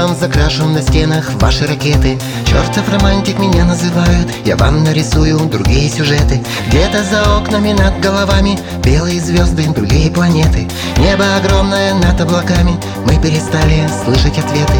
небом закрашен на стенах ваши ракеты. Чертов романтик меня называют, я вам нарисую другие сюжеты. Где-то за окнами над головами белые звезды, другие планеты. Небо огромное над облаками, мы перестали слышать ответы.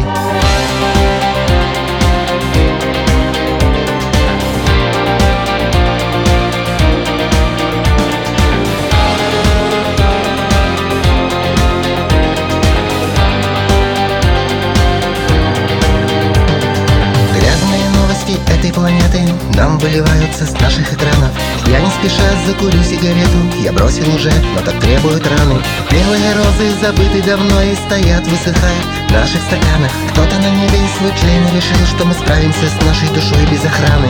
Этой планеты нам выливаются с наших экранов. Я не спеша закурю сигарету, я бросил уже, но так требуют раны. Белые розы забыты давно и стоят, высыхая в наших стаканах. Кто-то на небе случайно решил, что мы справимся с нашей душой без охраны.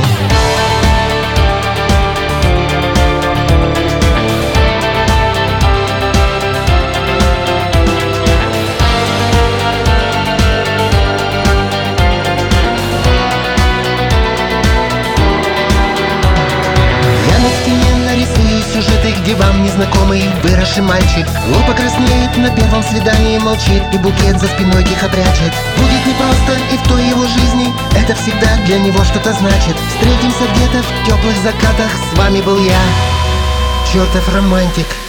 Сюжеты, где вам незнакомый выросший мальчик глупо краснеет на первом свидании, молчит и букет за спиной тихо прячет. Будет непросто и в той его жизни это всегда для него что-то значит. Встретимся где-то в теплых закатах, с вами был я, чертов романтик.